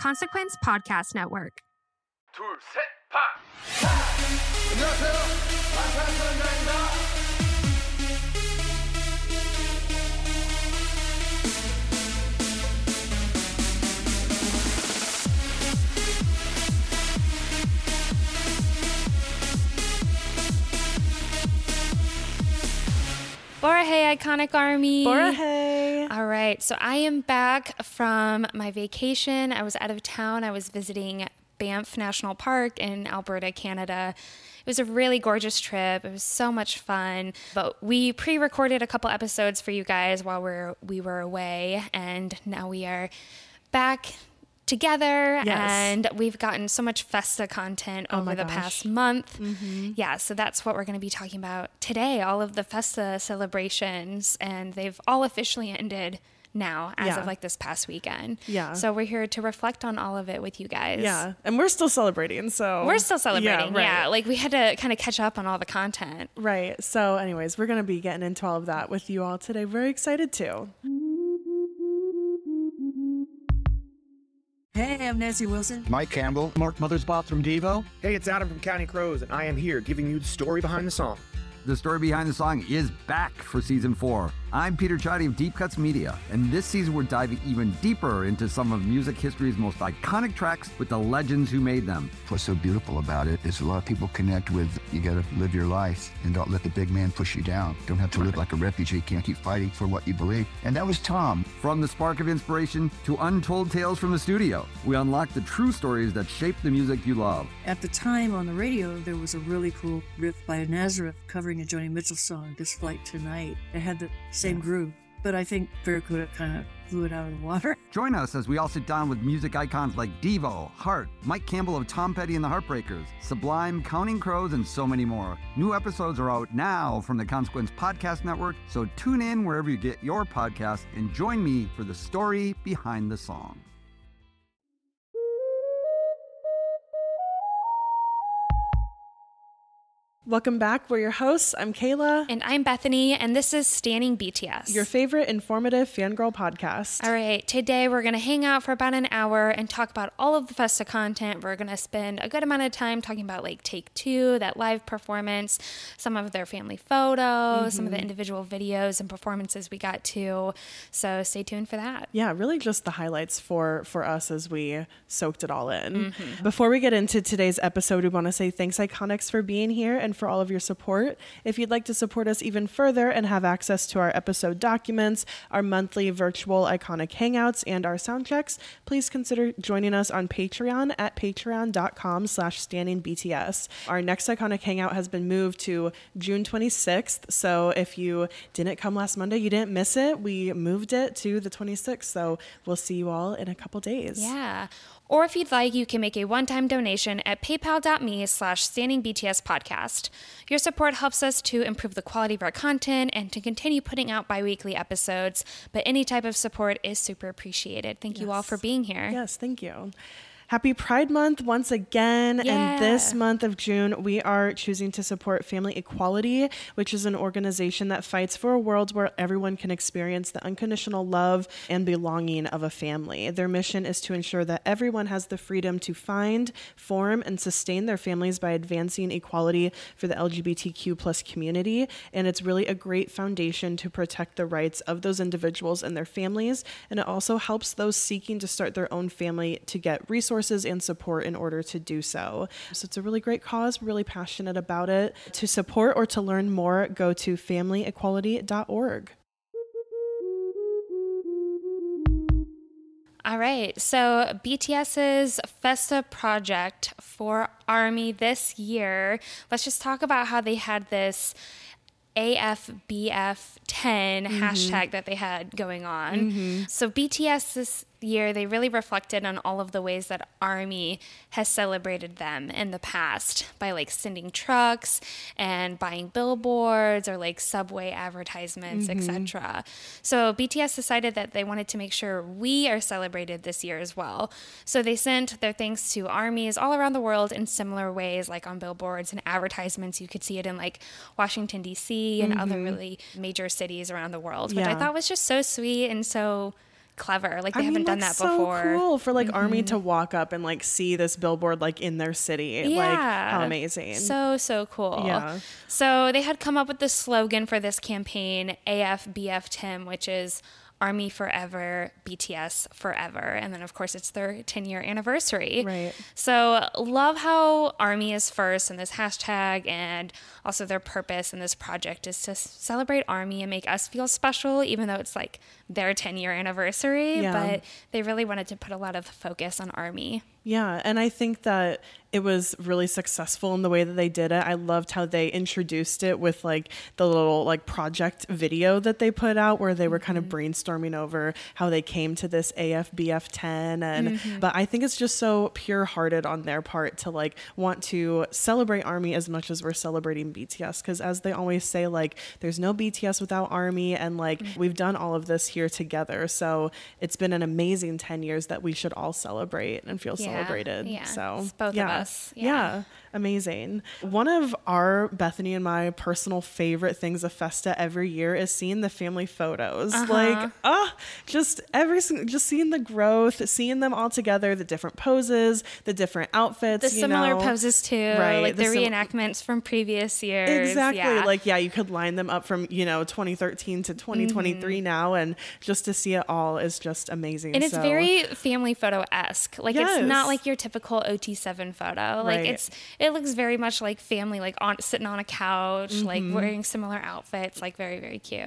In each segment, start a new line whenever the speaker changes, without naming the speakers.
Consequence Podcast Network.
둘, 셋, 파! 안녕하세요. 방탄소년단입니다.
Borahae, Iconic Army.
Borahae.
All right, so I am back from my vacation. I was out of town. I was visiting Banff National Park in Alberta, Canada. It was a really gorgeous trip. It was so much fun. But we pre-recorded a couple episodes for you guys while we were away, and now we are back together.
Yes.
And we've gotten so much Festa content over the past month. Mm-hmm. Yeah, so that's what we're going to be talking about today, all of the Festa celebrations, and they've all officially ended now as of like this past weekend.
Yeah.
So we're here to reflect on all of it with you guys.
Yeah. And we're still celebrating. So
we're still celebrating.
Yeah, right.
Yeah. Like we had to kind of catch up on all the content.
Right. So anyways, we're going to be getting into all of that with you all today. Very excited to.
Hey, I'm Nancy Wilson.
Mike Campbell.
Mark Mothersbaugh from Devo.
Hey, it's Adam from Counting Crows, and I am here giving you the story behind the song.
The story behind the song is back for season 4. I'm Peter Chadi of Deep Cuts Media, and this season we're diving even deeper into some of music history's most iconic tracks with the legends who made them.
What's so beautiful about it is a lot of people connect with, you gotta live your life and don't let the big man push you down. Don't have to live like a refugee, can't keep fighting for what you believe. And that was Tom.
From the spark of inspiration to untold tales from the studio, we unlock the true stories that shape the music you love.
At the time on the radio, there was a really cool riff by Nazareth covering a Joni Mitchell song, This Flight Tonight. It had the same groove, but I think Barracuda kind of blew it out of the water.
Join us as we all sit down with music icons like Devo, Heart, Mike Campbell of Tom Petty and the Heartbreakers, Sublime, Counting Crows, and so many more. New episodes are out now from the Consequence Podcast Network, so tune in wherever you get your podcasts and join me for the story behind the song.
Welcome back. We're your hosts. I'm Kayla.
And I'm Bethany, and this is Standing BTS.
Your favorite informative fangirl podcast.
All right, today we're going to hang out for about an hour and talk about all of the Festa content. We're going to spend a good amount of time talking about like Take Two, that live performance, some of their family photos, some of the individual videos and performances we got to. So stay tuned for that.
Yeah, really just the highlights for us as we soaked it all in. Before we get into today's episode, we want to say thanks, Iconics, for being here and for all of your support. If you'd like to support us even further and have access to our episode documents, our monthly virtual Iconic Hangouts, and our sound checks, please consider joining us on Patreon at patreon.com/standingbts. Our next Iconic Hangout has been moved to June 26th. So if you didn't come last Monday, you didn't miss it. We moved it to the 26th. So we'll see you all in a couple days.
Yeah. Or if you'd like, you can make a one-time donation at paypal.me/standingbtspodcast. Your support helps us to improve the quality of our content and to continue putting out bi-weekly episodes, but any type of support is super appreciated. Thank you all for being here.
Yes, thank you. Happy Pride Month once again.
Yeah.
And this month of June, we are choosing to support Family Equality, which is an organization that fights for a world where everyone can experience the unconditional love and belonging of a family. Their mission is to ensure that everyone has the freedom to find, form, and sustain their families by advancing equality for the LGBTQ plus community. And it's really a great foundation to protect the rights of those individuals and their families. And it also helps those seeking to start their own family to get resources and support in order to do so. So it's a really great cause. We're really passionate about it. To support or to learn more, go to familyequality.org.
All right, so BTS's Festa project for ARMY this year, let's just talk about how they had this AFBF10 hashtag that they had going on. So BTS this year, they really reflected on all of the ways that ARMY has celebrated them in the past by like sending trucks and buying billboards or like subway advertisements, etc. So BTS decided that they wanted to make sure we are celebrated this year as well. So they sent their thanks to ARMYs all around the world in similar ways, like on billboards and advertisements. You could see it in like Washington, D.C. and other really major cities around the world, which I thought was just so sweet and so clever. Like,
I
they
mean,
haven't done that
that's so
before.
cool for like Army to walk up and like see this billboard like in their city. Like, how amazing.
So cool.
Yeah.
So they had come up with the slogan for this campaign, AFBF Tim, which is Army Forever, BTS Forever. And then, of course, it's their 10-year anniversary.
Right.
So love how Army is first in this hashtag, and also their purpose in this project is to celebrate Army and make us feel special, even though it's like their 10-year anniversary.
Yeah.
But they really wanted to put a lot of focus on Army.
Yeah, and I think that it was really successful in the way that they did it. I loved how they introduced it with like the little like project video that they put out where they were kind of brainstorming over how they came to this AFBF 10. And but I think it's just so pure-hearted on their part to like want to celebrate Army as much as we're celebrating BTS, because as they always say, like, there's no BTS without Army, and like we've done all of this here together. So it's been an amazing 10 years that we should all celebrate and feel celebrated.
Yeah,
So
it's both of us.
Yeah. Amazing. One of our, Bethany and my personal favorite things of Festa every year is seeing the family photos. Like, just seeing the growth, seeing them all together, the different poses, the different outfits,
The similar poses too,
Right,
like the
the
reenactments from previous years.
Exactly.
Yeah.
Like, yeah, you could line them up from, 2013 to 2023 now, and just to see it all is just amazing.
And it's very family photo-esque. Like,
Yes.
it's not like your typical OT7 photo. Like,
Right.
it looks very much like family, like sitting on a couch, like wearing similar outfits, like very, very cute.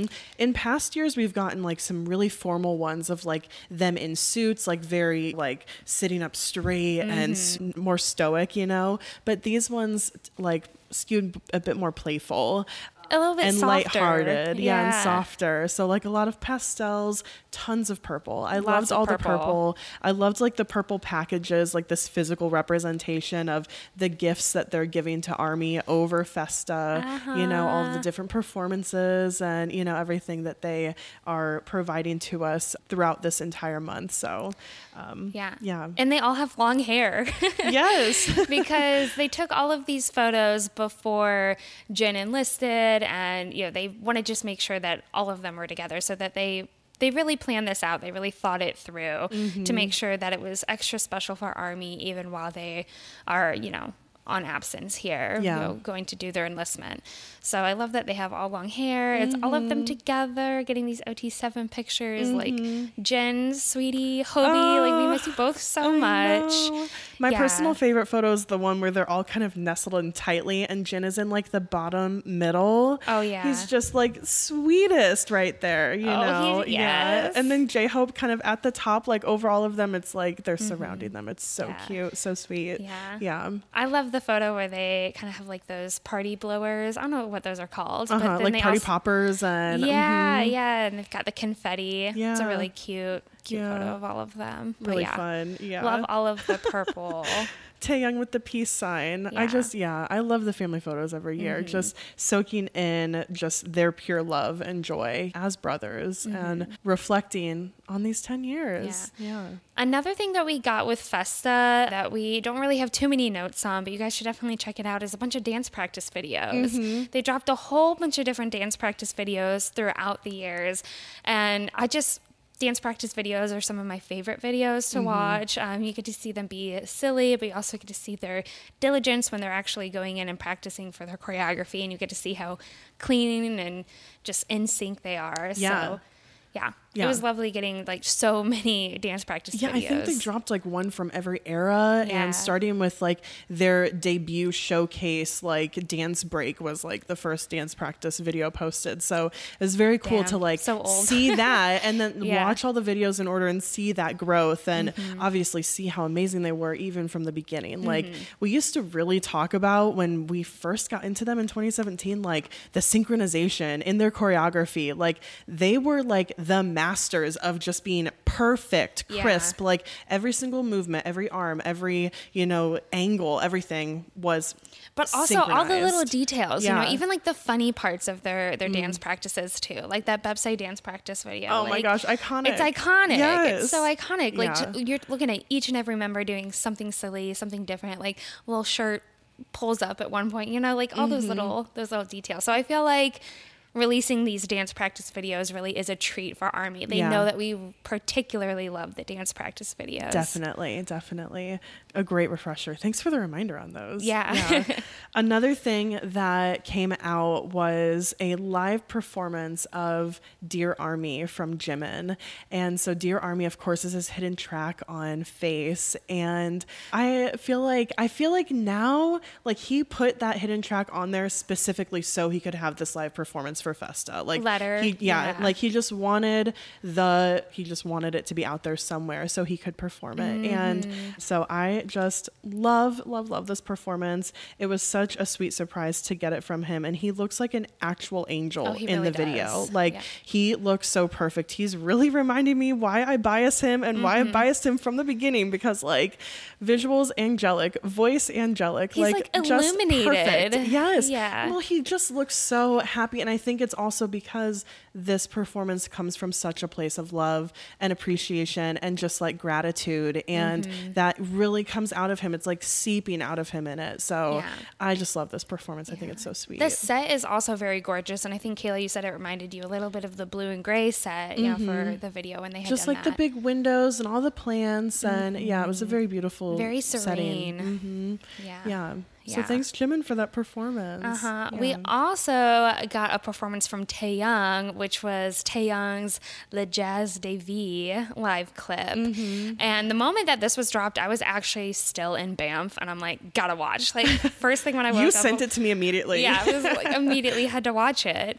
In past years, we've gotten like some really formal ones of like them in suits, like very like sitting up straight and more stoic, but these ones like skewed a bit more playful.
A little bit
and
softer.
lighthearted, and softer. So like a lot of pastels, tons of purple. I loved all the purple. I loved like the purple packages, like this physical representation of the gifts that they're giving to Army over Festa. All of the different performances and everything that they are providing to us throughout this entire month. So yeah,
And they all have long hair.
Yes.
Because they took all of these photos before Jin enlisted, and they want to just make sure that all of them were together, so that they really planned this out. They really thought it through to make sure that it was extra special for Army, even while they are, on absence here, going to do their enlistment. So I love that they have all long hair. It's all of them together getting these OT7 pictures, like Jen, Sweetie, Hobie. Like, we miss you both so much.
My personal favorite photo is the one where they're all kind of nestled in tightly, and Jin is in like the bottom middle.
Oh yeah,
he's just like sweetest right there,
yes.
Yeah. And then J-Hope kind of at the top, like over all of them. It's like they're surrounding them. It's so cute, so sweet. Yeah.
I love the photo where they kind of have like those party blowers. I don't know what those are called, but then
like
they
party
also,
poppers and
and they've got the confetti.
Yeah.
It's a really cute photo of all of them. But
really fun. Yeah,
love all of the purple.
Taeyang with the peace sign. I love the family photos every year, just soaking in just their pure love and joy as brothers and reflecting on these 10 years. Yeah.
Another thing that we got with Festa that we don't really have too many notes on, but you guys should definitely check it out, is a bunch of dance practice videos. They dropped a whole bunch of different dance practice videos throughout the years, and dance practice videos are some of my favorite videos to watch. You get to see them be silly, but you also get to see their diligence when they're actually going in and practicing for their choreography, and you get to see how clean and just in sync they are. So it was lovely getting like so many dance practice videos.
I think they dropped like one from every era, and starting with like their debut showcase, like Dance Break was like the first dance practice video posted. So it was very cool to like see that and then watch all the videos in order and see that growth, and obviously see how amazing they were even from the beginning. Like, we used to really talk about when we first got into them in 2017, like the synchronization in their choreography. Like, they were like the masters of just being perfect, crisp. Like, every single movement, every arm, every angle, everything was
but also all the little details,
Yeah.
even like the funny parts of their dance practices too, like that Bebsai dance practice video.
Oh my gosh, iconic.
It's iconic.
Yes.
It's so iconic. Like, you're looking at each and every member doing something silly, something different, like a little shirt pulls up at one point, like all those little details. So I feel like releasing these dance practice videos really is a treat for Army. They know that we particularly love the dance practice videos.
Definitely. A great refresher. Thanks for the reminder on those.
Yeah.
Another thing that came out was a live performance of Dear Army from Jimin. And so Dear Army, of course, is his hidden track on Face. And I feel like now, like, he put that hidden track on there specifically so he could have this live performance for Festa. Like, like he just wanted it to be out there somewhere so he could perform it. And so I just love this performance. It was such a sweet surprise to get it from him, and he looks like an actual angel in the video. Like, he looks so perfect. He's really reminding me why I bias him and why I biased him from the beginning, because like visuals angelic, voice angelic,
he's like illuminated.
Just perfect. Yes.
Yeah.
Well, he just looks so happy, and I think it's also because this performance comes from such a place of love and appreciation and just like gratitude, and that really comes out of him. It's like seeping out of him in it. So I just love this performance. I think it's so sweet.
The set is also very gorgeous, and I think, Kayla, you said it reminded you a little bit of the blue and gray set, you know, for the video when they had
just
done
like
that.
the big windows and all the plants, and it was a very beautiful,
very serene
setting.
Yeah.
So thanks, Jimin, for that performance.
We also got a performance from Taeyang, which was Taeyang's Le Jazz de Vie live clip. And the moment that this was dropped, I was actually still in Banff, and I'm like, gotta watch. Like, first thing when I woke up.
You sent it to me immediately.
Yeah, I was like, immediately had to watch it.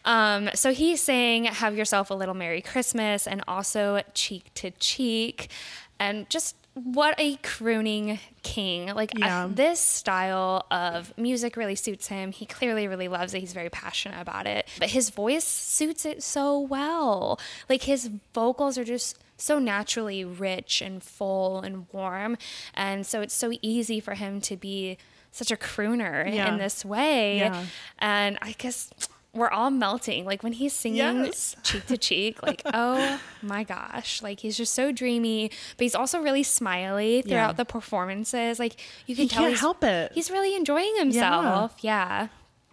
So he sang Have Yourself a Little Merry Christmas and also Cheek to Cheek. And just what a crooning king. Like, this style of music really suits him. He clearly really loves it. He's very passionate about it. But his voice suits it so well. Like, his vocals are just so naturally rich and full and warm. And so it's so easy for him to be such a crooner in this way. And I guess we're all melting. Like, when he's singing Cheek to Cheek, like, oh my gosh. Like, he's just so dreamy, but he's also really smiley throughout the performances. Like, you can tell
can't help it.
He's really enjoying himself. Yeah.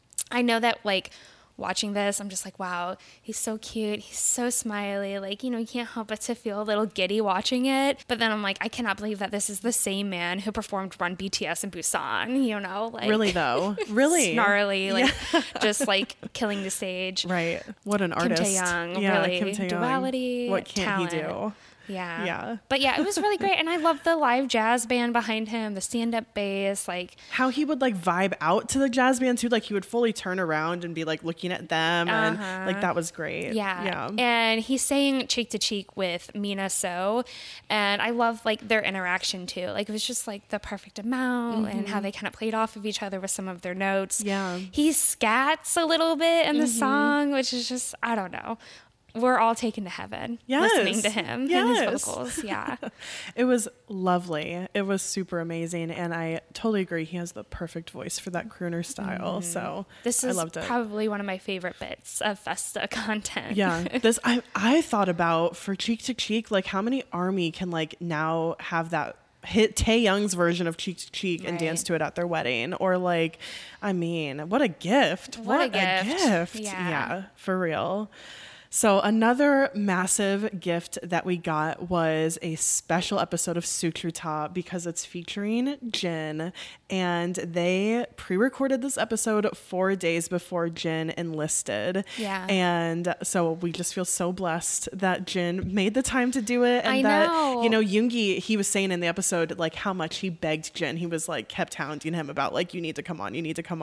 I know that, like, watching this, I'm just like, wow, he's so cute. He's so smiley. Like, you know, you can't help but to feel a little giddy watching it. But then I'm like, I cannot believe that this is the same man who performed Run BTS in Busan, you know? Like,
really, though? Really?
Snarly, like, just, like, killing the stage.
Right. What an artist.
Kim Taeyang, really.
Kim Taeyang.
Duality,
what can't
talent.
he do?
Yeah. But yeah, it was really great. And I love the live jazz band behind him, the stand-up bass, like
how he would like vibe out to the jazz band too. Like he would fully turn around and be like looking at them, and like that was great.
Yeah. And he sang Cheek to Cheek with Mina So, and I love like their interaction too. Like it was just like the perfect amount and how they kind of played off of each other with some of their notes.
Yeah.
He scats a little bit in the song, which is just, I don't know. We're all taken to heaven listening to him and his vocals. Yeah.
It was lovely. It was super amazing. And I totally agree. He has the perfect voice for that crooner style. So
this
I
is
loved it.
Probably one of my favorite bits of Festa content.
Yeah. This I thought about for Cheek to Cheek, like how many ARMY can like now have that hit Taeyang's version of Cheek to Cheek and dance to it at their wedding, or like, I mean, what a gift. What a gift. Yeah, for real. So another massive gift that we got was a special episode of Sutrita because it's featuring Jin, and they pre-recorded this episode 4 days before Jin enlisted.
Yeah.
And so we just feel so blessed that Jin made the time to do it, and
know.
You know, Yoongi, he was saying in the episode like how much he begged Jin. He was like kept hounding him about like, you need to come on.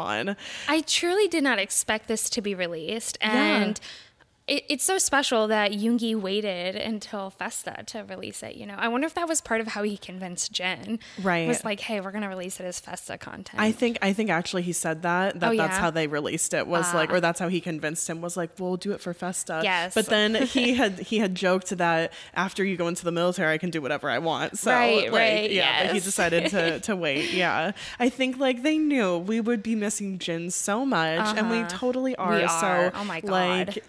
I truly did not expect this to be released, and it's so special that Yoongi waited until Festa to release it, you know? I wonder if that was part of how he convinced Jin.
Right.
It was like, hey, we're going to release it as Festa content.
I think actually he said that's how they released it, was like, or that's how he convinced him, was like, we'll do it for Festa.
Yes.
But then he had joked that after you go into the military, I can do whatever I want. So
right.
Yeah, but he decided to wait. Yeah. I think like they knew we would be missing Jin so much, and we totally are.
We are.
So
oh my God.
like, yeah,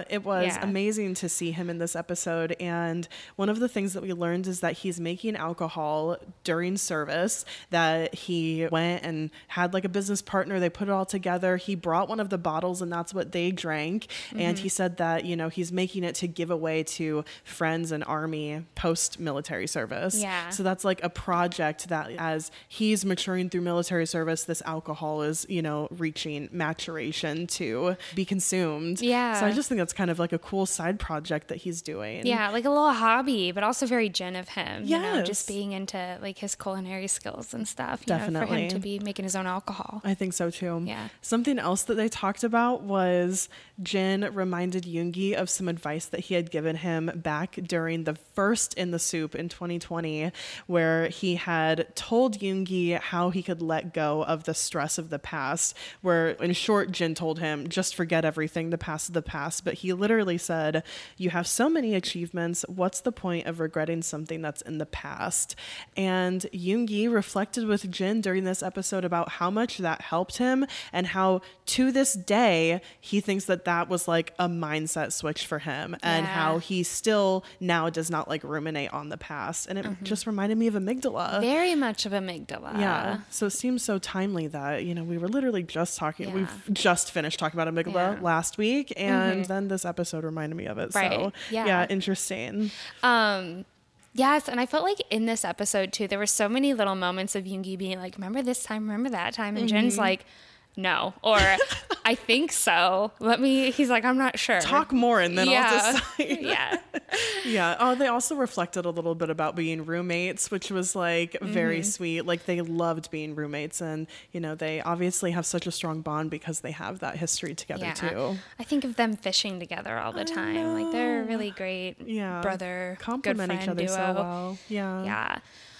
it was
Yeah.
amazing to see him in this episode. And one of the things that we learned is that he's making alcohol during service, that he went and had like a business partner. They put it all together. He brought one of the bottles and that's what they drank. And he said that, you know, he's making it to give away to friends and Army post-military service.
Yeah.
So that's like a project that as he's maturing through military service, this alcohol is, you know, reaching maturation to be consumed.
Yeah.
So I just think that's kind of like a cool side project that he's doing.
Yeah, like a little hobby, but also very Jen of him. You know,
Yes.
just being into like his culinary skills and stuff. You know, for
Definitely.
him to be making his own alcohol.
I think so too.
Yeah.
Something else that they talked about was Jin reminded Yoongi of some advice that he had given him back during the first In the Soup in 2020, where he had told Yoongi how he could let go of the stress of the past, where in short, Jin told him, just forget everything, the past is the past. But he literally said, you have so many achievements. What's the point of regretting something that's in the past? And Yoongi reflected with Jin during this episode about how much that helped him and how to this day he thinks that that was like a mindset switch for him, and
Yeah.
how he still now does not like ruminate on the past. And it just reminded me of Amygdala.
Very much of amygdala.
Yeah. So it seems so timely that, you know, we were literally just talking,
Yeah.
we've just finished talking about Amygdala
Yeah.
last week, and then this episode reminded me of it.
Right.
So
Yeah.
interesting.
Yes, and I felt like in this episode too, there were so many little moments of Yoongi being like, remember this time, remember that time? And Jin's like, no. Or I think so. He's like, I'm not sure.
Talk more and then I'll decide.
Yeah.
Yeah. Oh, they also reflected a little bit about being roommates, which was like very sweet. Like they loved being roommates, and you know, they obviously have such a strong bond because they have that history together too.
I think of them fishing together all the time. Like they're a really great
Yeah.
brother,
Complement
good
each
friend
other
duo.
so well. Yeah.
Yeah.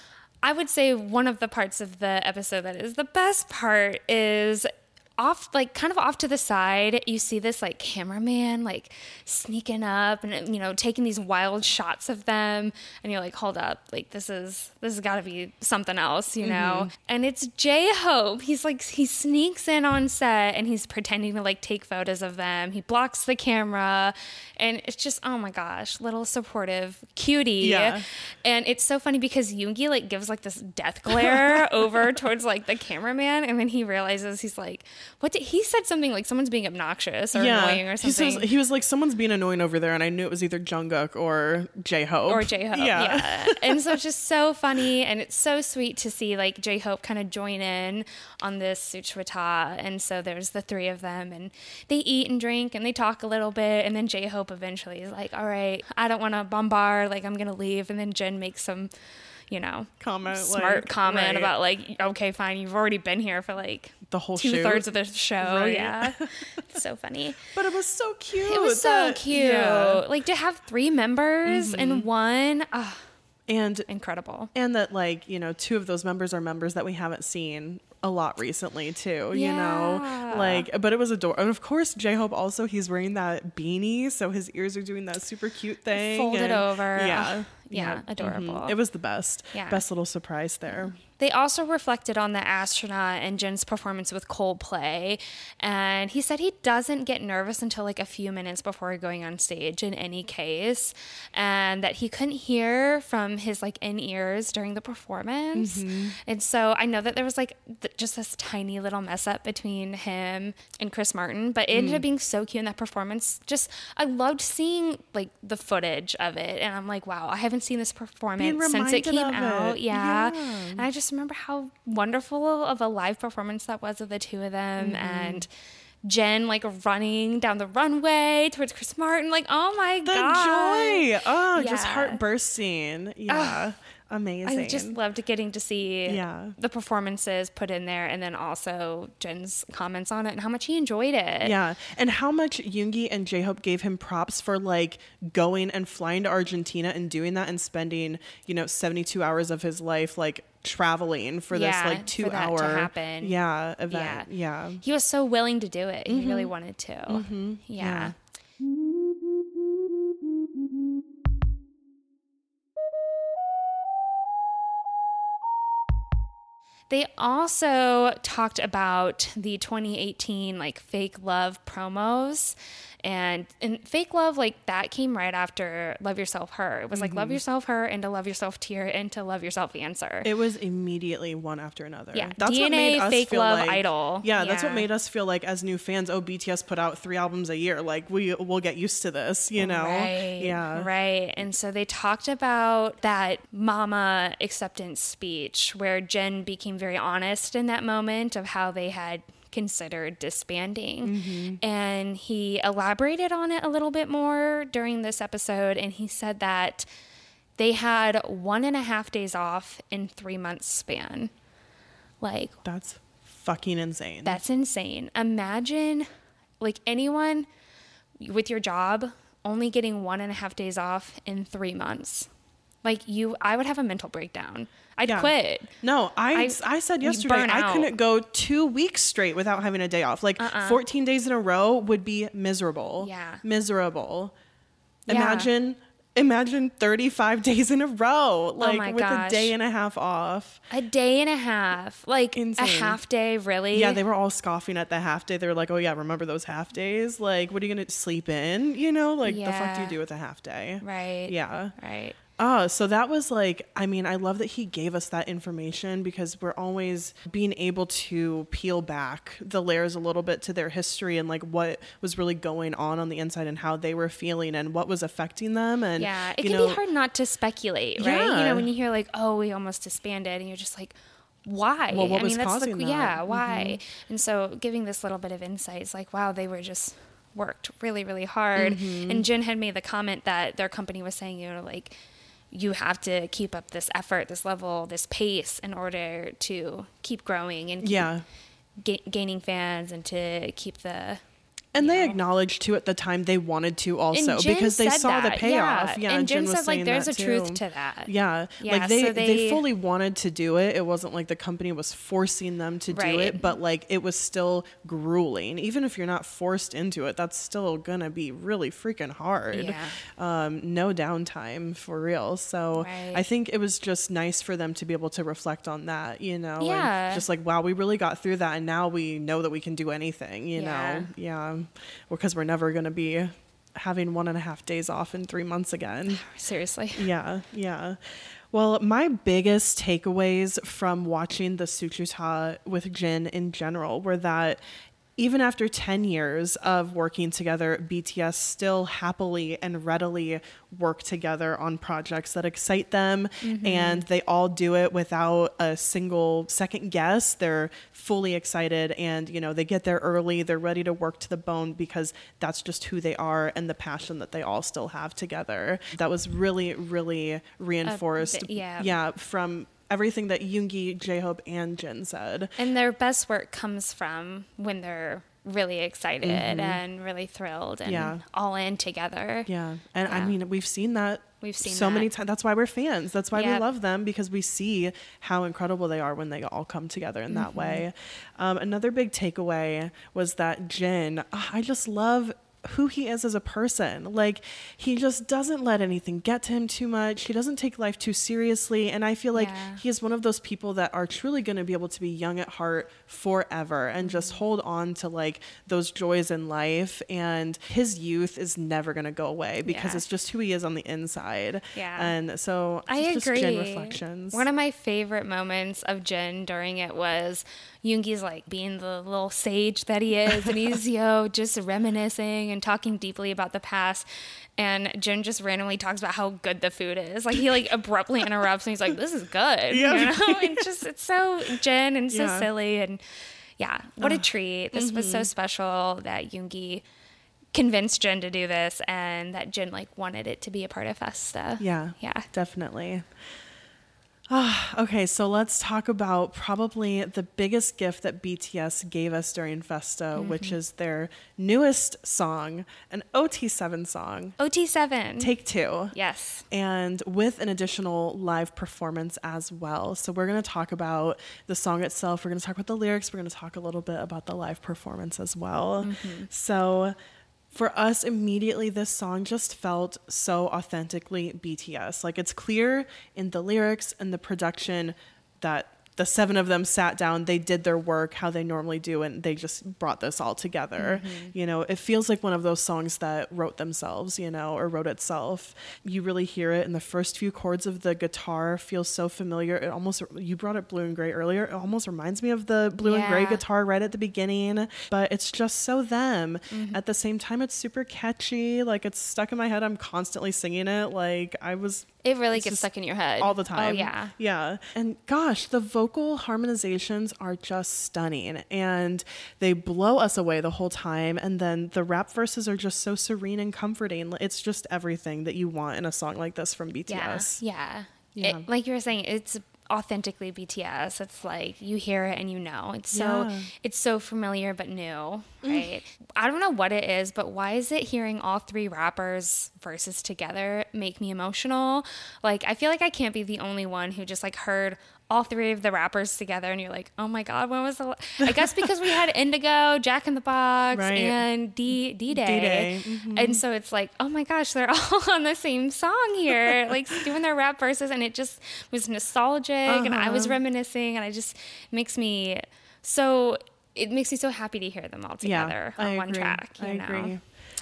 I would say one of the parts of the episode that is the best part is kind of off to the side, you see this like cameraman like sneaking up and, you know, taking these wild shots of them, and you're like, hold up, like this has got to be something else, you know. And it's J-Hope. He sneaks in on set and he's pretending to like take photos of them. He blocks the camera, and it's just, oh my gosh, little supportive cutie.
Yeah.
And it's so funny because Yoongi like gives like this death glare over towards like the cameraman, and then he realizes, he's like, he said something like someone's being obnoxious or annoying or something.
He was like, someone's being annoying over there, and I knew it was either Jungkook or J-Hope.
Yeah. And so it's just so funny, and it's so sweet to see like J-Hope kind of join in on this Suchwata. And so there's the three of them, and they eat and drink and they talk a little bit, and then J-Hope eventually is like, all right, I don't want to bombard, like I'm gonna leave. And then Jin makes some, you know, smart comment
right.
about like, okay, fine, you've already been here for like
the whole shoot.
2/3 of the show.
Right.
Yeah. It's so funny.
But it was so cute.
It was so cute.
Yeah.
Like to have 3 members in one. Oh,
And
incredible.
And that, like, you know, 2 of those members are members that we haven't seen a lot recently too, you know,
Yeah.
like, but it was adorable. And of course, J-Hope also, he's wearing that beanie, so his ears are doing that super cute thing.
Folded over.
Yeah.
Yeah, adorable.
It was the best.
Yeah.
Best little surprise there.
They also reflected on the astronaut and Jin's performance with Coldplay, and he said he doesn't get nervous until like a few minutes before going on stage in any case, and that he couldn't hear from his like in-ears during the performance. And so I know that there was like just this tiny little mess up between him and Chris Martin, but it ended up being so cute in that performance. Just, I loved seeing like the footage of it, and I'm like, wow, I haven't seen this performance since it
reminded
came
of
out.
it.
Yeah.
Yeah.
And I just remember how wonderful of a live performance that was of the 2 of them. And Jen like running down the runway towards Chris Martin, like, oh my
The
god,
joy. Oh, just
Yeah.
heart bursting. Yeah. Amazing.
I just loved getting to see
Yeah.
the performances put in there, and then also Jen's comments on it and how much he enjoyed it.
Yeah. And how much Yoongi and J-Hope gave him props for like going and flying to Argentina and doing that and spending, you know, 72 hours of his life like traveling for this
Yeah,
like 2
for that
hour
to happen.
event. Yeah.
He was so willing to do it. He really wanted to. Yeah. They also talked about the 2018 like Fake Love promos. And Fake Love, like that came right after Love Yourself Her. It was like Love Yourself Her into Love Yourself Tear into Love Yourself Answer.
It was immediately one after another.
Yeah,
that's
DNA,
what made us
Fake
feel
Love,
like,
Idol.
Yeah, that's what made us feel like as new fans. Oh, BTS put out 3 albums a year. Like we'll get used to this, you know?
Right,
yeah,
right. And so they talked about that Mama acceptance speech where Jin became very honest in that moment of how they had considered disbanding. And he elaborated on it a little bit more during this episode. And he said that they had 1.5 days off in 3 months span. Like,
that's fucking insane.
that's insane. Imagine like anyone with your job only getting 1.5 days off in 3 months. Like I would have a mental breakdown. I'd quit.
No, I said yesterday
burn
I
out.
couldn't go 2 weeks straight without having a day off. Like 14 days in a row would be miserable.
Yeah.
Miserable.
Yeah.
Imagine 35 days in a row, like
my
with
gosh.
a day and a half off.
A day and a half. Like
Insane.
a half day, really?
Yeah, they were all scoffing at the half day. They were like, "Oh yeah, remember those half days? Like, what are you gonna sleep in? You know, like the fuck do you
Yeah.
do with a half day?"
Right.
Yeah.
Right.
Oh, so that was like, I mean, I love that he gave us that information because we're always being able to peel back the layers a little bit to their history and like what was really going on the inside and how they were feeling and what was affecting them. And
Yeah. It
you
can
know,
be hard not to speculate, right?
Yeah.
You know, when you hear like, oh, we almost disbanded, and you're just like, why?
Well, what was causing that?
Yeah, why? And so giving this little bit of insight is like, wow, they were just worked really, really hard. And Jin had made the comment that their company was saying, you know, like, you have to keep up this effort, this level, this pace in order to keep growing and keep gaining fans and to keep the...
And they acknowledged too at the time they wanted to also
And Jin
because they
said
saw the
that,
payoff.
yeah.
Yeah,
And Jin
was
said like
saying
there's
that
a truth
too.
to that.
Yeah,
Yeah,
like they
so
they fully wanted to do it. It wasn't like the company was forcing them to do
Right.
it, but like it was still grueling. Even if you're not forced into it, that's still gonna be really freaking hard.
Yeah.
No downtime for real. So
Right.
I think it was just nice for them to be able to reflect on that, you know,
Yeah.
and just like, wow, we really got through that, and now we know that we can do anything, you know, because we're never gonna be having 1.5 days off in 3 months again.
Seriously.
Yeah. Well, my biggest takeaways from watching the Suchuta with Jin in general were that even after 10 years of working together, BTS still happily and readily work together on projects that excite them. And they all do it without a single second guess. They're fully excited and, you know, they get there early. They're ready to work to the bone because that's just who they are and the passion that they all still have together. That was really, really reinforced. From everything that Yoongi, J-Hope, and Jin said.
And their best work comes from when they're really excited and really thrilled and all in together.
Yeah. And I mean, we've seen that.
We've seen
so
that.
many times. That's why we're fans. That's why we
Yep.
love them, because we see how incredible they are when they all come together in that way. Another big takeaway was that Jin, I just love who he is as a person. Like, he just doesn't let anything get to him too much. He doesn't take life too seriously. And I feel like he is one of those people that are truly going to be able to be young at heart forever and just hold on to like those joys in life. And his youth is never going to go away because it's just who he is on the inside.
Yeah.
And so
I
just
agree.
Jin reflections.
One of my favorite moments of Jin during it was Yoongi's like being the little sage that he is, and he's just reminiscing and talking deeply about the past. And Jin just randomly talks about how good the food is. Like, he like abruptly interrupts and he's like, "This is good," you know. And just it's so Jin and so silly, and what a treat. This was so special that Yoongi convinced Jin to do this, and that Jin like wanted it to be a part of Festa.
Yeah, definitely. Okay, so let's talk about probably the biggest gift that BTS gave us during Festa, which is their newest song, an OT7 song.
OT7.
Take Two.
Yes.
And with an additional live performance as well. So we're going to talk about the song itself. We're going to talk about the lyrics. We're going to talk a little bit about the live performance as well. So for us, immediately, this song just felt so authentically BTS. Like, it's clear in the lyrics and the production that the 7 of them sat down, they did their work how they normally do, and they just brought this all together. You know, it feels like one of those songs that wrote themselves, you know, or wrote itself. You really hear it in the first few chords of the guitar, feels so familiar. It almost, you brought up Blue and Gray earlier, it almost reminds me of the Blue and Gray guitar right at the beginning, but it's just so them. At the same time, it's super catchy, like it's stuck in my head. I'm constantly singing it. Like
it really gets stuck in your head
all the time.
Oh yeah.
Yeah. And gosh, the vocal harmonizations are just stunning, and they blow us away the whole time. And then the rap verses are just so serene and comforting. It's just everything that you want in a song like this from BTS.
Yeah.
Yeah.
Like you were saying, it's authentically BTS. It's like you hear it and you know. It's so familiar but new, right? I don't know what it is, but why is it hearing all 3 rappers' verses together make me emotional? Like I feel like I can't be the only one who just like heard all 3 of the rappers together and you're like, oh my God, when was the I guess because we had Indigo, Jack in the Box, and D-Day. And so it's like, oh my gosh, they're all on the same song here, like doing their rap verses, and it just was nostalgic and I was reminiscing, and it makes me so happy to hear them all together on one track. I agree.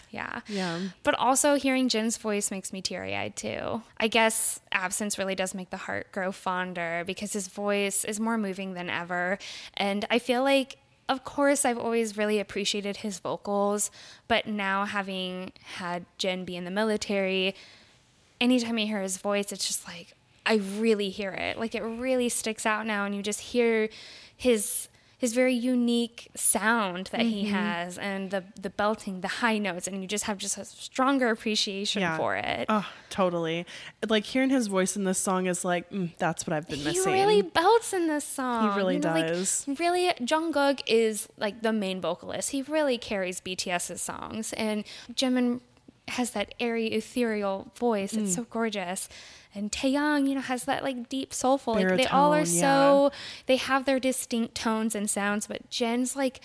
Yeah. But also hearing Jin's voice makes me teary-eyed too. I guess absence really does make the heart grow fonder because his voice is more moving than ever. And I feel like, of course, I've always really appreciated his vocals, but now having had Jin be in the military, anytime I hear his voice, it's just like, I really hear it. Like it really sticks out now, and you just hear his very unique sound that he has, and the belting, the high notes, and you just have a stronger appreciation for it.
Oh, totally. Like hearing his voice in this song is like, that's what I've been missing.
He really belts in this song.
He really does.
Like, really, Jungkook is like the main vocalist. He really carries BTS's songs, and Jimin has that airy, ethereal voice. It's so gorgeous. And Taeyang, has that like deep soulful, like they all are so, they have their distinct tones and sounds, but Jin's like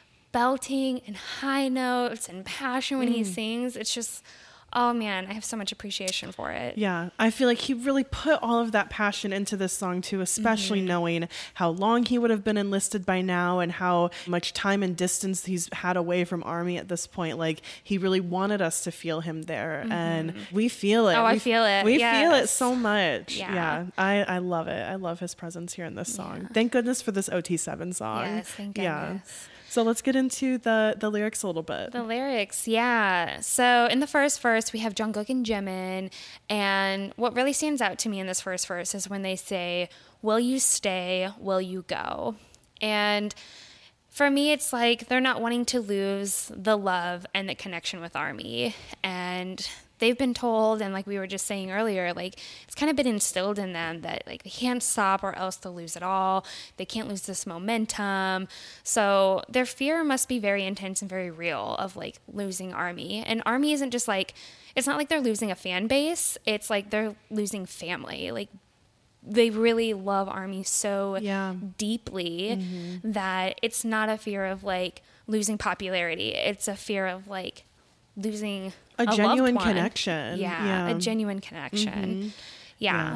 belting and high notes and passion when he sings. It's just, oh man, I have so much appreciation for it.
Yeah, I feel like he really put all of that passion into this song too, especially knowing how long he would have been enlisted by now and how much time and distance he's had away from Army at this point. Like he really wanted us to feel him there, and we feel it.
Oh, I feel it.
We feel it so much.
Yeah.
I love it. I love his presence here in this song. Thank goodness for this OT7 song.
Yes, thank goodness.
Yeah. So let's get into the lyrics a little bit.
The lyrics, yeah. So in the first verse, we have Jungkook and Jimin. And what really stands out to me in this first verse is when they say, will you stay, will you go? And for me, it's like they're not wanting to lose the love and the connection with Army. And they've been told, and like we were just saying earlier, like it's kind of been instilled in them that like they can't stop or else they'll lose it all. They can't lose this momentum. So their fear must be very intense and very real of like losing Army. And Army isn't just like, it's not like they're losing a fan base. It's like they're losing family. Like they really love Army so deeply that it's not a fear of like losing popularity. It's a fear of like losing
a genuine
loved one.
Connection.
Yeah, a genuine connection. Yeah.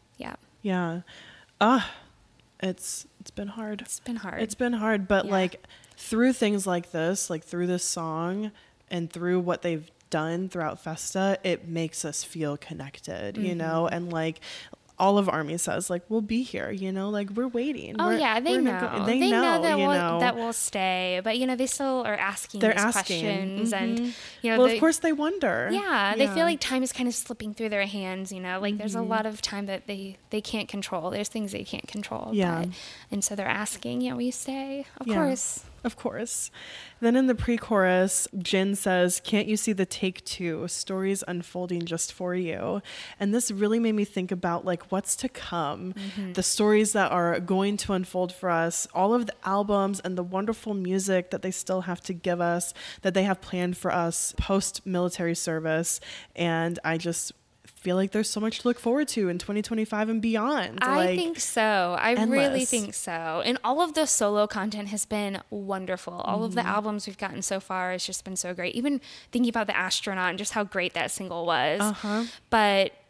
It's been hard.
It's been hard.
But like through things like this, like through this song and through what they've done throughout Festa, it makes us feel connected, and like all of Army says, like, we'll be here, like we're waiting.
Oh, they know. They know that we'll stay. But, they still are asking questions. And,
of course they wonder.
Yeah, they feel like time is kind of slipping through their hands, like there's a lot of time that they can't control. There's things they can't control.
Yeah.
And so they're asking, will you stay? Of course.
Of course. Then in the pre-chorus, Jin says, can't you see the take two? Stories unfolding just for you. And this really made me think about like what's to come, the stories that are going to unfold for us, all of the albums and the wonderful music that they still have to give us, that they have planned for us post-military service. And I just feel like there's so much to look forward to in 2025 and beyond.
I think so. I
endless.
Really think so. And all of the solo content has been wonderful. All of the albums we've gotten so far has just been so great. Even thinking about The Astronaut and just how great that single was. But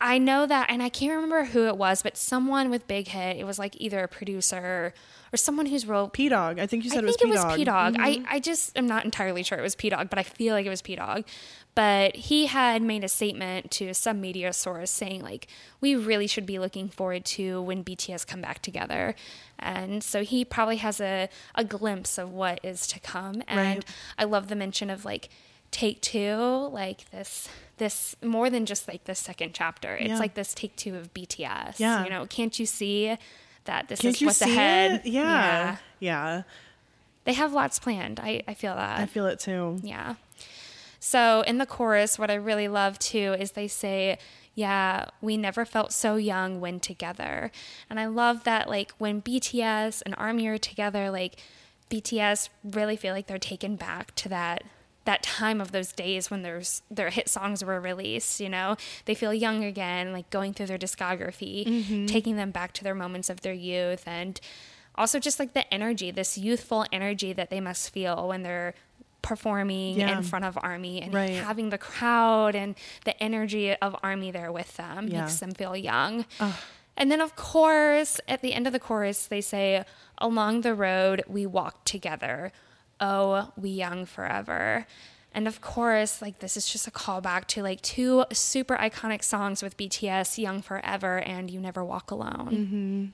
I know that, and I can't remember who it was, but someone with Big Hit, it was like either a producer or someone who's real.
P-Dog. I think you said
I
it was
think
P-Dog.
it was P-Dog. I just am not entirely sure it was P-Dog, but I feel like it was P-Dog. But he had made a statement to some media source saying, like, we really should be looking forward to when BTS come back together. And so he probably has a glimpse of what is to come. And
Right.
I love the mention of, like, Take Two, like this more than just like the second chapter. It's
Yeah.
like this Take Two of BTS.
Yeah.
You know, can't you see that this
Can't
is
you
what's
see
ahead?
it? Yeah. Yeah.
They have lots planned. I feel that.
I feel it too.
Yeah. So in the chorus, what I really love too is they say, yeah, we never felt so young when together. And I love that, like, when BTS and ARMY are together, like, BTS really feel like they're taken back to that time of those days when their hit songs were released, you know? They feel young again, like going through their discography, taking them back to their moments of their youth, and also just like the energy, this youthful energy that they must feel when they're performing
Yeah.
in front of ARMY, and
Right.
having the crowd and the energy of ARMY there with them
Yeah.
makes them feel young. And then, of course, at the end of the chorus, they say, along the road we walked together. Oh, we young forever. And of course, like, this is just a callback to like two super iconic songs with BTS, Young Forever and You Never Walk Alone.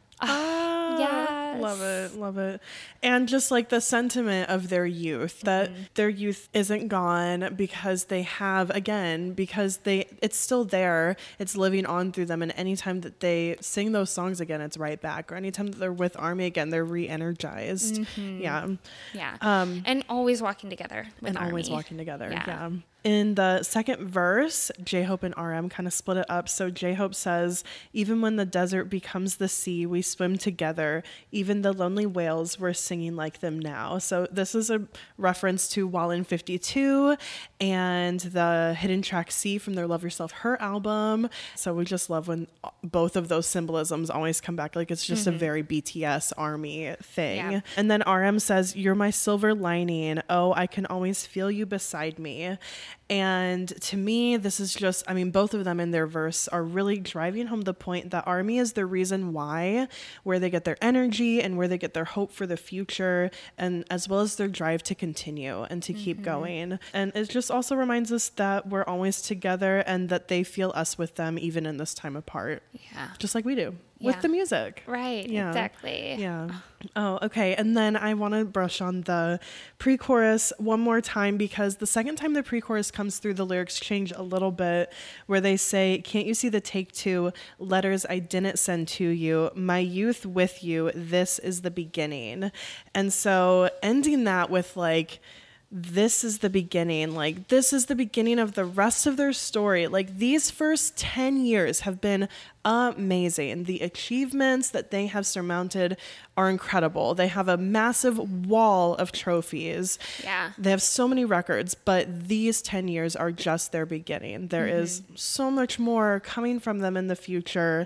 Yes.
Love it. Love it. And just like the sentiment of their youth, that their youth isn't gone because they have, again, because it's still there. It's living on through them. And anytime that they sing those songs again, it's right back. Or anytime that they're with ARMY again, they're re-energized. Yeah.
Yeah. And always walking together with
And
ARMY.
always walking together.
Yeah.
Yeah. In the second verse, J-Hope and RM kind of split it up. So J-Hope says, even when the desert becomes the sea, we swim together. Even the lonely whales, we're singing like them now. So this is a reference to Wallin 52 and the hidden track C from their Love Yourself Her album. So we just love when both of those symbolisms always come back. Like, it's just a very BTS ARMY thing.
Yeah.
And then RM says, you're my silver lining. Oh, I can always feel you beside me. And to me, this is just, I mean, both of them in their verse are really driving home the point that ARMY is the reason why, where they get their energy and where they get their hope for the future, and as well as their drive to continue and to keep going. And it just also reminds us that we're always together and that they feel us with them even in this time apart.
Yeah.
Just like we do
Yeah.
with the music.
Right.
Yeah.
Exactly.
Yeah. Oh, okay. And then I want to brush on the pre-chorus one more time, because the second time the pre-chorus comes through, the lyrics change a little bit, where they say, can't you see the take two letters I didn't send to you? My youth with you. This is the beginning. And so ending that with like, this is the beginning. Like, this is the beginning of the rest of their story. Like, these first 10 years have been amazing. The achievements that they have surmounted are incredible. They have a massive wall of trophies.
Yeah.
They have so many records, but these 10 years are just their beginning. There is so much more coming from them in the future.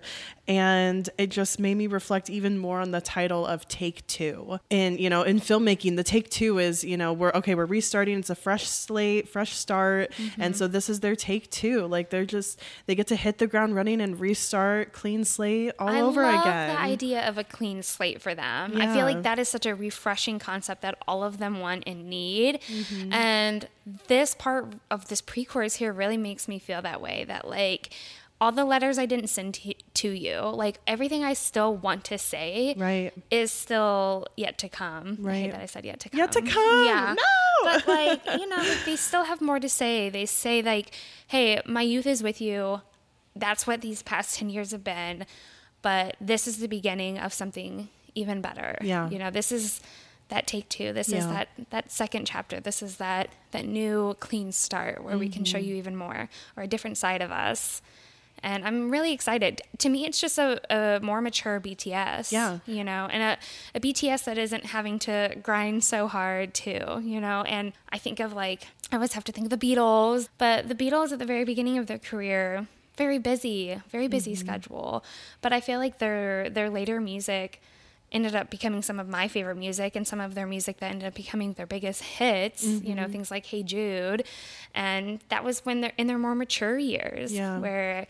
And it just made me reflect even more on the title of Take Two. And, you know, in filmmaking, the take two is, you know, we're restarting. It's a fresh slate, fresh start. And so this is their take two. Like, they get to hit the ground running and restart, clean slate all over
I love
again.
the idea of a clean slate for them. I
Yeah.
feel like that is such a refreshing concept that all of them want and need.
Mm-hmm.
And this part of this pre-chorus here really makes me feel that way, that like all the letters I didn't send to you, like everything I still want to say
Right.
is still yet to come. I hate
Right.
that I said yet to come.
Yet to come.
Yeah.
No.
But like, you know, like they still have more to say. They say like, hey, my youth is with you. That's what these past 10 years have been. But this is the beginning of something even better.
Yeah.
You know, this is that take two. This is
Yeah.
that second chapter. This is that new clean start where we can show you even more, or a different side of us. And I'm really excited. To me, it's just a more mature BTS.
Yeah.
You know, and a BTS that isn't having to grind so hard too, you know. And I think of like, I always have to think of the Beatles, but the Beatles at the very beginning of their career, very busy schedule. But I feel like their later music ended up becoming some of my favorite music, and some of their music that ended up becoming their biggest hits, you know, things like Hey Jude. And that was when they're in their more mature years,
Yeah.
where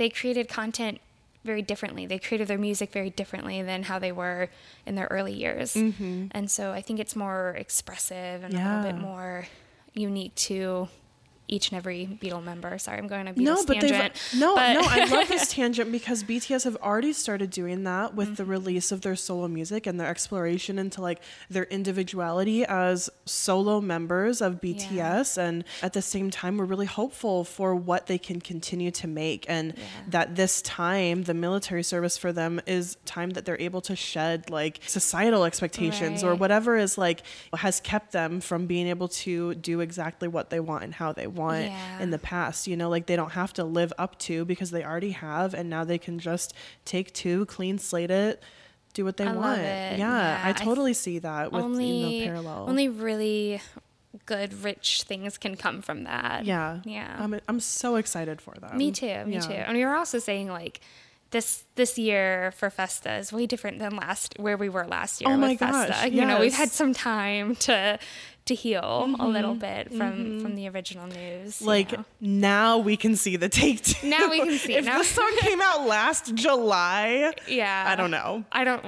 they created content very differently. They created their music very differently than how they were in their early years. And so I think it's more expressive and a little bit more unique to each and every Beatle member. Sorry, I'm going on a Beatles tangent.
I love this tangent because BTS have already started doing that with the release of their solo music and their exploration into like their individuality as solo members of BTS. And at the same time, we're really hopeful for what they can continue to make, and that this time, the military service for them is time that they're able to shed like societal expectations or whatever is like has kept them from being able to do exactly what they want and how they want in the past. You know, like they don't have to live up to because they already have, and now they can just take two, clean slate it, do what they want.
Love it.
I totally see that with the parallel.
Only really good, rich things can come from that. I'm so excited for them. Me too. And we were also saying like this year for Festa is way different than where we were last year with Festa. You know, we've had some time to heal a little bit from the original news.
Like now we can see the take two.
Now we can see.
If the song came out last July, I don't know.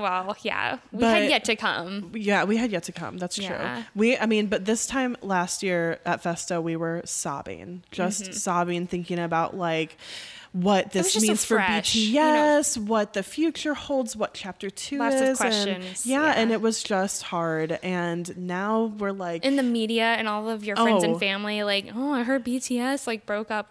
We had yet to come.
Yeah, we had yet to come. That's true. But this time last year at Festa, we were sobbing, sobbing, thinking about like what this means for BTS, what the future holds, what chapter 2
lots
is.
Lots of questions.
And it was just hard. And now we're like...
in the media and all of your friends and family, like, oh, I heard BTS like broke up.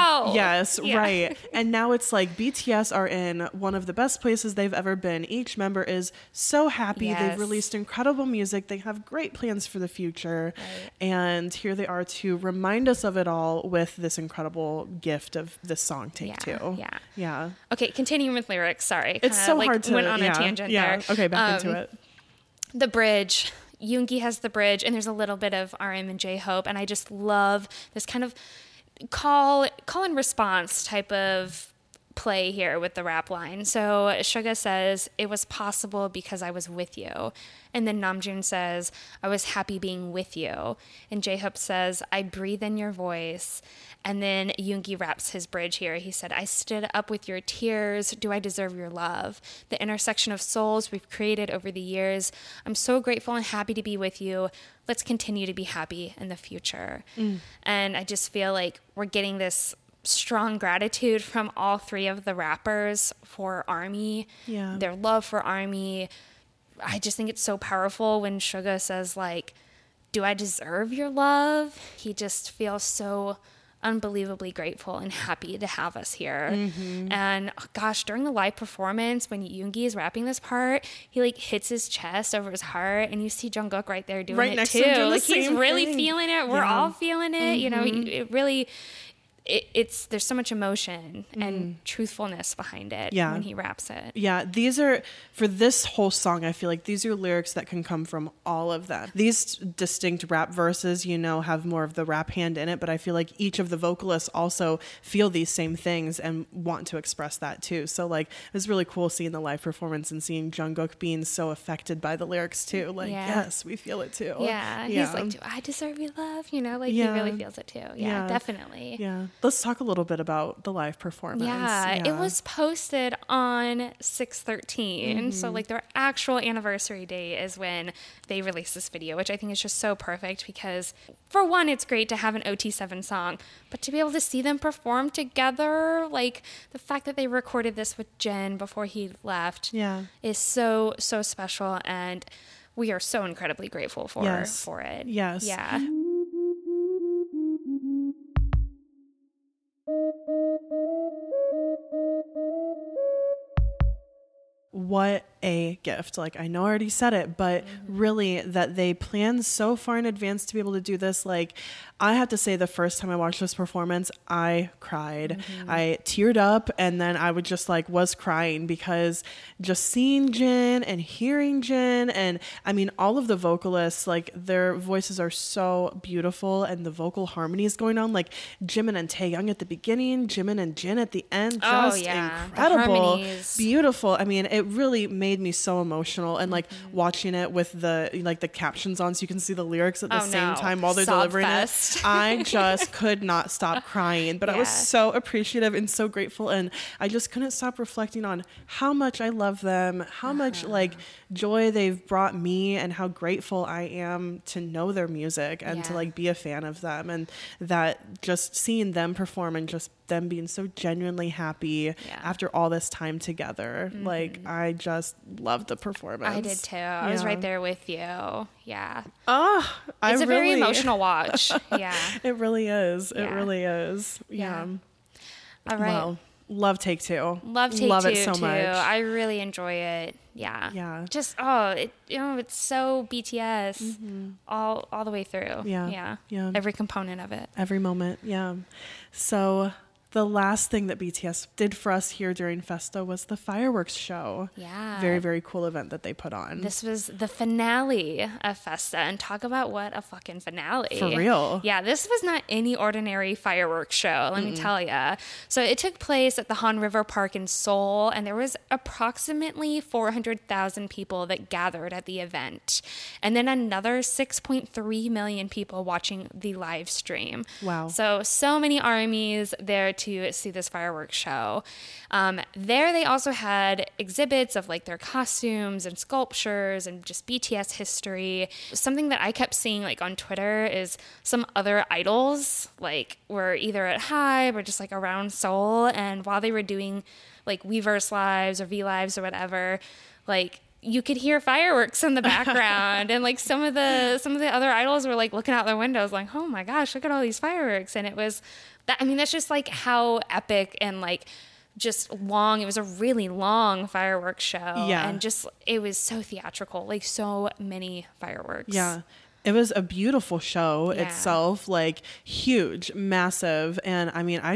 Right. And now it's like BTS are in one of the best places they've ever been. Each member is so happy. They've released incredible music. They have great plans for the future. And here they are to remind us of it all with this incredible gift of this song Take Two. Okay,
continuing with lyrics. Sorry.
It's so hard to...
went on a tangent there.
Okay, back into it.
The bridge. Yoongi has the bridge, and there's a little bit of RM and J-Hope, and I just love this kind of call and response type of play here with the rap line. So Suga says, "It was possible because I was with you." And then Namjoon says, "I was happy being with you." And J-Hope says, "I breathe in your voice." And then Yoongi raps his bridge here. He said, "I stood up with your tears. Do I deserve your love? The intersection of souls we've created over the years. I'm so grateful and happy to be with you. Let's continue to be happy in the future." And I just feel like we're getting this strong gratitude from all three of the rappers for ARMY, their love for ARMY. I just think it's so powerful when Suga says, like, "Do I deserve your love?" He just feels so unbelievably grateful and happy to have us here. And gosh, during the live performance, when Yoongi is rapping this part, he like hits his chest over his heart, and you see Jungkook right there doing it too. Like he's really feeling it. We're all feeling it. You know, it really... there's so much emotion and truthfulness behind it when he raps it.
These are, for this whole song, I feel like these are lyrics that can come from all of them. These distinct rap verses, you know, have more of the rap hand in it, but I feel like each of the vocalists also feel these same things and want to express that too. So like, it was really cool seeing the live performance and seeing Jungkook being so affected by the lyrics too. Like, yes, we feel it too.
He's like, "Do I deserve your love?" You know, like he really feels it too. Definitely.
Let's talk a little bit about the live performance.
It was posted on 6/13. So like their actual anniversary day is when they released this video, which I think is just so perfect because for one, it's great to have an OT7 song, but to be able to see them perform together, like the fact that they recorded this with Jin before he left is so, so special. And we are so incredibly grateful for it.
What a gift. Like, I know I already said it, but really that they planned so far in advance to be able to do this. Like, I have to say, the first time I watched this performance, I cried. I teared up, and then I would just like was crying because just seeing Jin and hearing Jin, and I mean, all of the vocalists, like their voices are so beautiful, and the vocal harmonies going on, like Jimin and Taehyung at the beginning, Jimin and Jin at the end, just incredible, beautiful. I mean, it really made made me so emotional. And like watching it with the captions on so you can see the lyrics at the same time while they're delivering it, I just could not stop crying. But I was so appreciative and so grateful, and I just couldn't stop reflecting on how much I love them, how much like joy they've brought me, and how grateful I am to know their music and to like be a fan of them, and that just seeing them perform and just them being so genuinely happy after all this time together. Like, I just loved the performance.
I did too. I was right there with you. Yeah.
It's
a very emotional watch. Yeah.
It really is. It really is. Yeah.
All right.
Well, love Take Two.
Love
it so
too.
much.
I really enjoy it. Yeah.
Yeah.
Just it's so BTS all the way through.
Yeah. Yeah.
Every component of it.
Every moment. Yeah. So the last thing that BTS did for us here during Festa was the fireworks show.
Yeah.
Very, very cool event that they put on.
This was the finale of Festa, and talk about what a fucking finale.
For real.
Yeah, this was not any ordinary fireworks show, let me tell ya. So it took place at the Han River Park in Seoul, and there was approximately 400,000 people that gathered at the event. And then another 6.3 million people watching the live stream.
Wow.
So many armies there to see this fireworks show. There they also had exhibits of like their costumes and sculptures and just BTS history. Something that I kept seeing like on Twitter is some other idols like were either at HYBE or just like around Seoul, and while they were doing like Weverse lives or V lives or whatever, like you could hear fireworks in the background and like some of the other idols were like looking out their windows like, oh my gosh, look at all these fireworks. And it was that, I mean, that's just like how epic and like just long. It was a really long fireworks show. Yeah. And just, it was so theatrical, like so many fireworks.
Yeah. It was a beautiful show itself, like huge, massive. And I mean,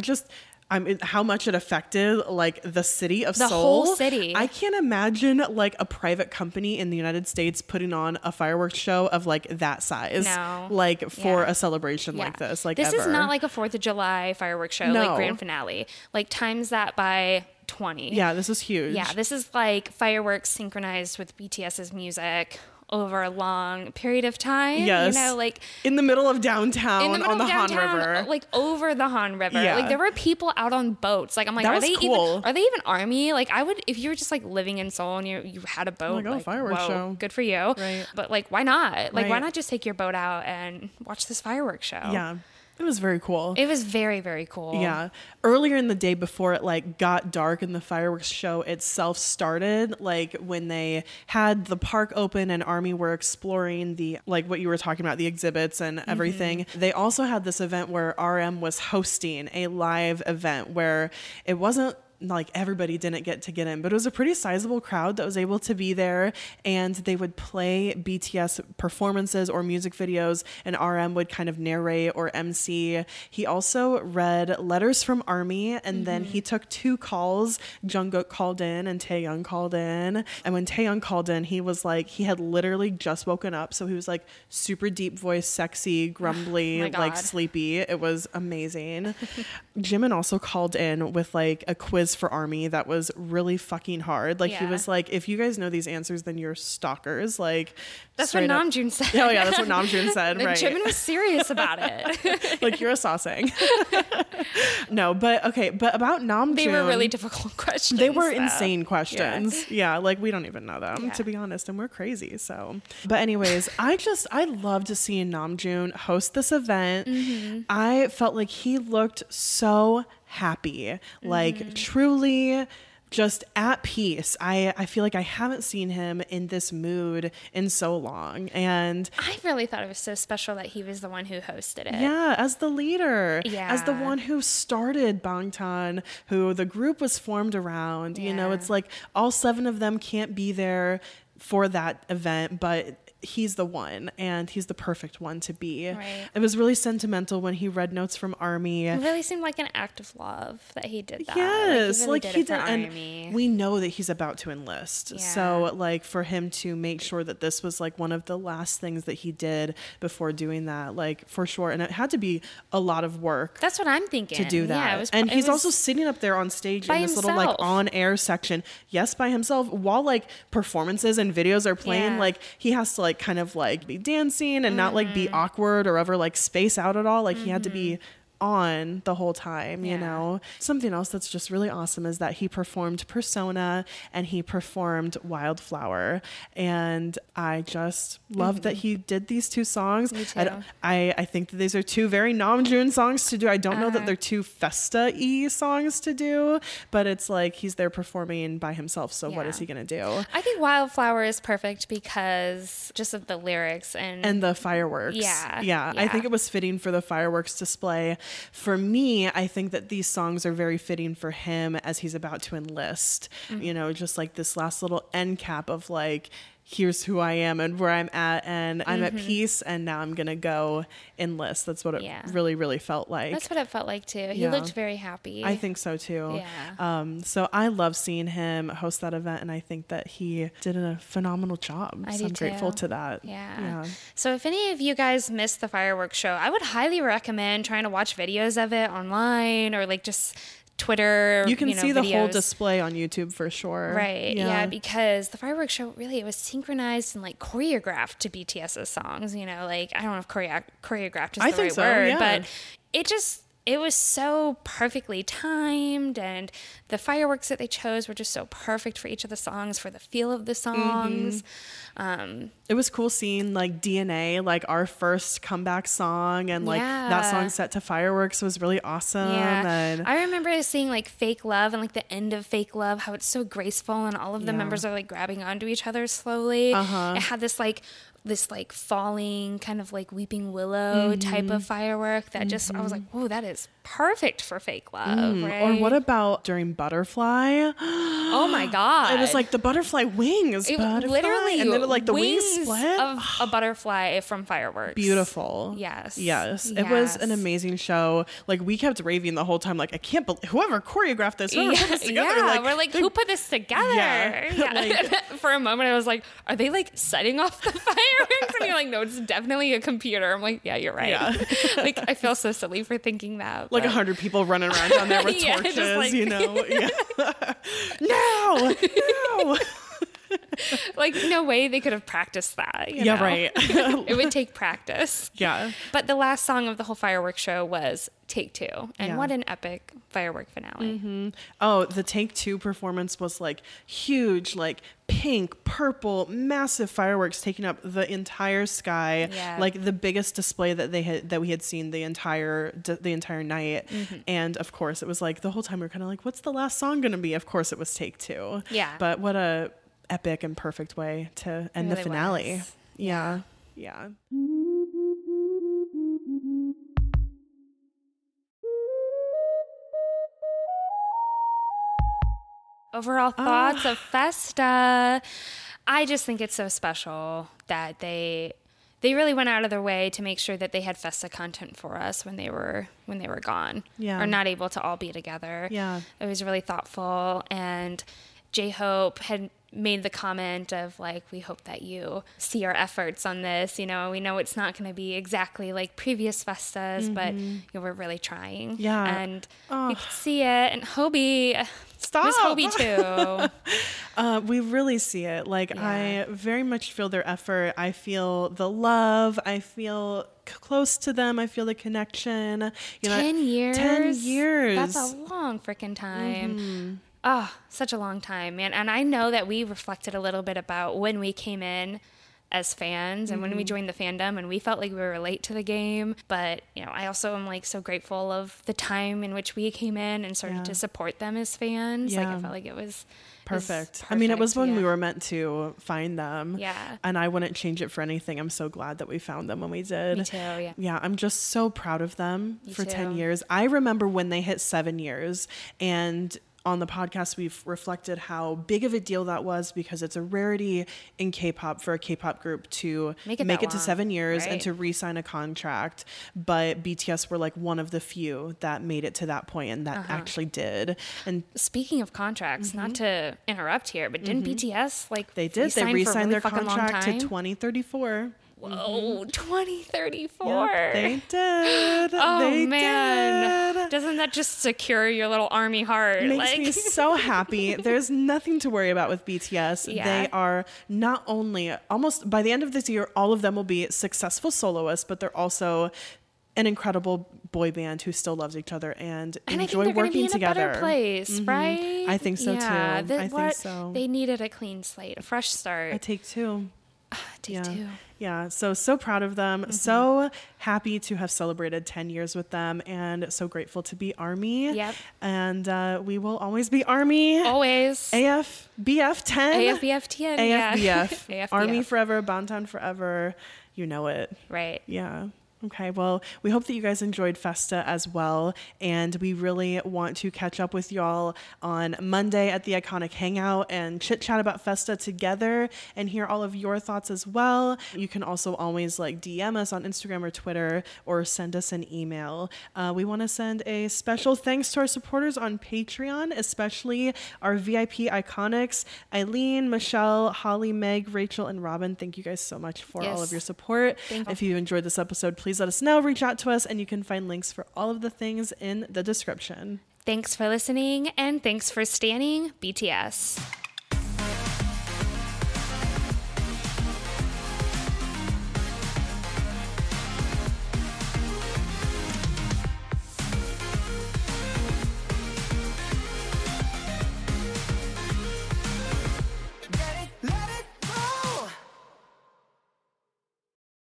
how much it affected like the city of Seoul.
The whole city.
I can't imagine like a private company in the United States putting on a fireworks show of like that size.
No.
Like for a celebration like this. Like
this
ever.
is not like a 4th of July fireworks show, like grand finale. Like times that by 20.
Yeah, this is huge.
Yeah, this is like fireworks synchronized with BTS's music over a long period of time.
Yes.
You know, like
in the middle of downtown on the Han River.
Like over the Han River.
Yeah.
Like there were people out on boats. Like I'm like, are they even army? Like I would, if you were just like living in Seoul and you had a boat,
like, fireworks show.
Good for you.
Right.
But like, why not? Like, why not just take your boat out and watch this fireworks show?
Yeah. It was very cool.
It was very, very cool.
Yeah. Earlier in the day before it like got dark and the fireworks show itself started, like when they had the park open and ARMY were exploring the, like what you were talking about, the exhibits and everything, they also had this event where RM was hosting a live event where it wasn't like everybody didn't get in, but it was a pretty sizable crowd that was able to be there, and they would play BTS performances or music videos, and RM would kind of narrate or MC. He also read letters from ARMY, and then he took 2 calls. Jungkook called in and Taehyung called in, and when Taehyung called in, he was like, he had literally just woken up, so he was like super deep voice, sexy, grumbly, like sleepy. It was amazing. Jimin also called in with like a quiz for ARMY that was really fucking hard. Like he was like, if you guys know these answers, then you're stalkers. Like
that's what Namjoon said.
Oh yeah, that's what Namjoon said. Right.
Jimin was serious about it.
Like you're a sausang. No, but okay, but about Namjoon,
they were really difficult questions.
They were insane questions. Yeah, like we don't even know them to be honest, and we're crazy. So, but anyways, I loved seeing Namjoon host this event. I felt like he looked so happy, like truly just at peace. I feel like I haven't seen him in this mood in so long, and
I really thought it was so special that he was the one who hosted it.
Yeah, as the leader, as the one who started Bangtan, who the group was formed around. You know, it's like all 7 of them can't be there for that event, but he's the one, and he's the perfect one to be.
Right.
It was really sentimental when he read Notes from Army.
It really seemed like an act of love that he did that.
Yes,
like he did it for
and
Army.
we know that he's about to enlist.
Yeah.
So like for him to make sure that this was like one of the last things that he did before doing that, like for sure. And it had to be a lot of work.
That's what I'm thinking.
To do that.
Yeah,
and he's also sitting up there on stage in this little like
himself.
on air section. Yes, by himself, while like performances and videos are playing,
Yeah.
like he has to like kind of like be dancing and not like be awkward or ever like space out at all. Like he had to be on the whole time, you
Yeah.
know. Something else that's just really awesome is that he performed Persona and he performed Wildflower, and I just love that he did these two songs.
Me too.
I think that these are two very Namjoon songs to do. I don't know that they're two Festa-y songs to do, but it's like he's there performing by himself, so what
Yeah.
is he gonna do?
I think Wildflower is perfect because just of the lyrics and
The fireworks.
Yeah.
I think it was fitting for the fireworks display. For me, I think that these songs are very fitting for him as he's about to enlist. You know, just like this last little end cap of like, here's who I am and where I'm at, and I'm at peace, and now I'm gonna go enlist. That's what it really, really felt like.
that's what it felt like too. He
Yeah.
looked very happy.
I think so too.
Yeah.
So I love seeing him host that event, and I think that he did a phenomenal job.
I
So
do
I'm grateful
too.
to that.
Yeah. So if any of you guys missed the fireworks show, I would highly recommend trying to watch videos of it online or like just Twitter.
You can see the whole
videos.
display on YouTube for sure.
Right. Yeah. Because the fireworks show really, it was synchronized and like choreographed to BTS's songs. You know, like I don't know if choreographed is
I
the
think
right
so,
word,
yeah.
but it was so perfectly timed, and the fireworks that they chose were just so perfect for each of the songs, for the feel of the songs.
It was cool seeing like DNA, like our first comeback song, and like that song set to fireworks was really awesome.
Yeah,
And
I remember seeing like Fake Love and like the end of Fake Love, how it's so graceful and all of the
Yeah.
members are like grabbing onto each other slowly.
Uh-huh.
It had this falling kind of like weeping willow type of firework that just I was like, whoa, that is perfect for Fake Love, right?
Or what about during Butterfly?
Oh my god,
It was like the butterfly wings, butterfly,
literally
and then like the wings
wings
split.
of a butterfly from fireworks.
Beautiful.
Yes.
It was an amazing show. Like we kept raving the whole time. Like I can't believe whoever choreographed this, whoever put this together.
Yeah,
like,
we're like,
they-
who put this together?
Yeah, like-
For a moment, I was like, are they like setting off the fireworks? And you're like, no, it's definitely a computer. I'm like, yeah, you're right.
Yeah.
Like, I feel so silly for thinking that.
Like
but-
100 people running around down there with
Yeah,
torches,
just like-
you know? Yeah. No.
like, no way they could have practiced that. You
Yeah,
know?
right.
It would take practice.
Yeah.
But the last song of the whole fireworks show was Take Two. And
Yeah.
what an epic firework finale.
Oh, the Take Two performance was like huge, like pink, purple, massive fireworks taking up the entire sky,
Yeah.
like the biggest display that we had seen the entire night. And of course, it was like the whole time we were kind of like, what's the last song going to be? Of course, it was Take Two.
Yeah.
But what a epic and perfect way to end the
really
finale.
was.
Yeah. Yeah.
Overall thoughts of Festa. I just think it's so special that they really went out of their way to make sure that they had Festa content for us when they were gone.
Yeah.
Or not able to all be together.
Yeah.
It was really thoughtful, and J-Hope had made the comment of like, we hope that you see our efforts on this. You know, we know it's not going to be exactly like previous Festas, but we're really trying.
Yeah.
And you can see it. And Hobie,
Stop.
Miss Hobie too.
We really see it. Like,
Yeah.
I very much feel their effort. I feel the love. I feel close to them. I feel the connection. You know,
10 years.
10 years.
That's a long freaking time. Oh, such a long time, man. And I know that we reflected a little bit about when we came in as fans and when we joined the fandom, and we felt like we were late to the game. But, you know, I also am like so grateful of the time in which we came in and started to support them as fans. Like,
Yeah.
I felt like it was
Perfect. I mean, it was when
yeah.
we were meant to find them.
Yeah.
And I wouldn't change it for anything. I'm so glad that we found them when we did.
Me too, yeah.
Yeah, I'm just so proud of them
Me
for 10
too.
years. I remember when they hit 7 years, and on the podcast, we've reflected how big of a deal that was because it's a rarity in K-pop for a K-pop group to make it to 7 years and to re-sign a contract. But BTS were like one of the few that made it to that point and that actually did. And
speaking of contracts, not to interrupt here, but didn't BTS
they did? They re-signed their contract to 2034.
Whoa, 2034.
Yep, they did.
Oh,
they
man.
did.
Doesn't that just secure your little ARMY heart?
Makes me so happy. There's nothing to worry about with BTS.
Yeah.
They are not only, almost by the end of this year, all of them will be successful soloists, but they're also an incredible boy band who still loves each other and enjoy working together.
A better place, right?
I think so too. I think so.
They needed a clean slate, a fresh start.
A Take Two.
Take Two.
Yeah, so proud of them. So happy to have celebrated 10 years with them and so grateful to be ARMY.
Yep.
And we will always be ARMY.
Always.
AFBF10.
AFBF10.
AFBF.
Yeah. AFBF.
ARMY forever, Bangtan forever. You know it.
Right.
Yeah. Okay, well, we hope that you guys enjoyed Festa as well, and we really want to catch up with y'all on Monday at the Iconic Hangout and chit-chat about Festa together and hear all of your thoughts as well. You can also always DM us on Instagram or Twitter or send us an email. We want to send a special thanks to our supporters on Patreon, especially our VIP Iconics, Eileen, Michelle, Holly, Meg, Rachel, and Robin. Thank you guys so much for all of your support. If you enjoyed this episode, please let us know, reach out to us, and you can find links for all of the things in the description.
Thanks for listening, and thanks for standing BTS.